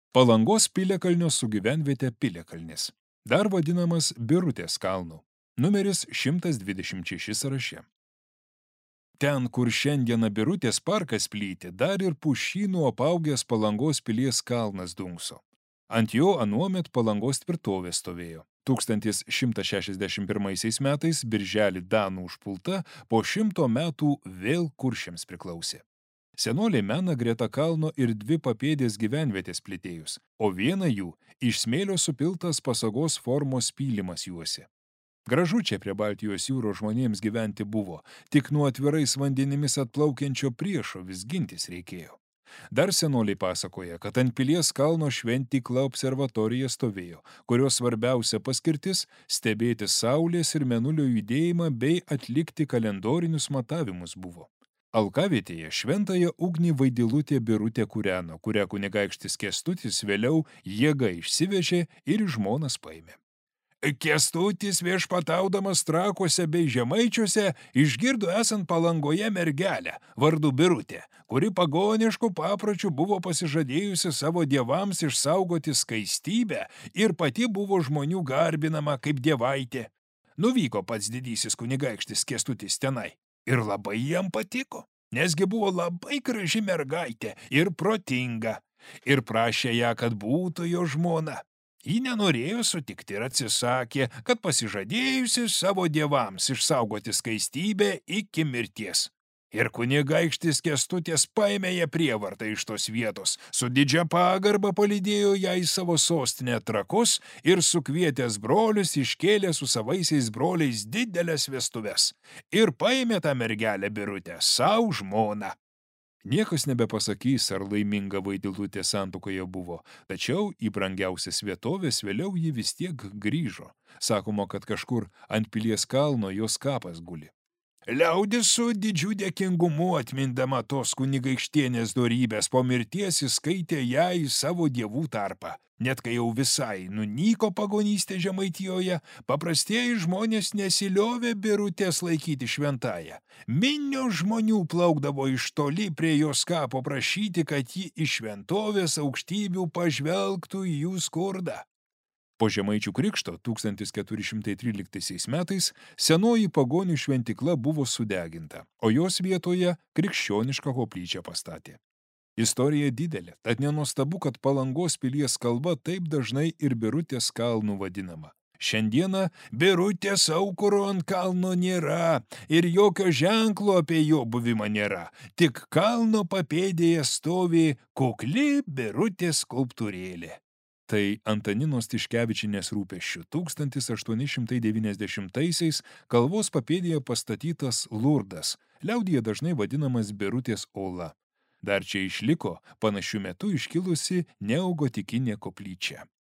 Palangos piliakalnio su gyvenviete Piliakalnis, dar vadinamas Birutės kalnu, numeris 126 sąraše. Ten, kur šiandieną Birutės parkas plyti, dar ir pušynų apaugęs Palangos pilies kalnas dunkso. Ant jo anuomet Palangos tvirtovė stovėjo. 1161 metais birželį danų užpulta, po 100 metų vėl kuršiams priklausė. Senoliai mena greta kalno ir 2 papėdės gyvenvietės plitėjus, o vieną jų iš smėlio supiltas pasagos formos pylimas juose. Gražu čia prie Baltijos jūros žmonėms gyventi buvo, tik nuo atvirais vandenimis atplaukiančio priešo vis gintis reikėjo. Dar senoliai pasakoja, kad ant pilies kalno šventykla observatorija stovėjo, kurios svarbiausia paskirtis – stebėti saulės ir mėnulio judėjimą bei atlikti kalendorinius matavimus buvo. Alkavietėje šventąją ugnį Vaidilutė Birutė kūreno, kurią kunigaikštis Kęstutis vėliau jėga išsivežė ir žmonas paėmė. Kęstutis viešpataudamas Trakuose bei Žemaičiuose išgirdo esant Palangoje mergelę, vardu Birutė, kuri pagoniškų papročių buvo pasižadėjusi savo dievams išsaugoti skaistybę ir pati buvo žmonių garbinama kaip dievaitė. Nuvyko pats didysis kunigaikštis Kęstutis tenai ir labai jam patiko, nesgi buvo labai graži mergaitė ir protinga, ir prašė ją, kad būtų jo žmona. Ji nenorėjo sutikti ir atsisakė, kad pasižadėjusi savo dievams išsaugoti skaistybę iki mirties. Ir kunigaikštis Kęstutis paėmė ją prievartą iš tos vietos, su didžia pagarba palydėjo ją į savo sostinę Trakus ir sukvietęs brolius iškėlė su savaisiais broliais didelės vestuves ir paėmė tą mergelę Birutę savo žmoną. Niekas nebepasakys, ar laiminga Vaidilutė santuokoje buvo, tačiau į brangiausias vietovės vėliau ji vis tiek grįžo. Sakoma, kad kažkur ant pilies kalno jos kapas guli. Liaudis su didžiu dėkingumu atmindama tos kunigaikštienės dorybės po mirties įskaitė ją į savo dievų tarpą. Net kai jau visai nunyko pagonystė Žemaitijoje, paprastieji žmonės nesiliovė Birutės laikyti šventąją. Minios žmonių plaukdavo iš toli prie jos kapo prašyti, kad ji iš šventovės aukštybių pažvelgtų į jų skurdą. Po Žemaičių krikšto 1413 metais senoji pagonių šventykla buvo sudeginta, o jos vietoje krikščionišką koplyčią pastatė. Istorija didelė, tad nenuostabu, kad Palangos pilies kalva taip dažnai ir Birutės kalnu vadinama. Šiandieną Birutės aukuro ant kalno nėra ir jokio ženklo apie jo buvimą nėra, tik kalno papėdėje stovi kukli Birutės skulptūrėlė. Tai Antaninos Tiškevičienės rūpesčiu 1890-aisiais kalvos papėdėje pastatytas Lurdas, liaudyje dažnai vadinamas Birutės ola. Dar čia išliko panašiu metu iškilusi neogotikinė koplyčia.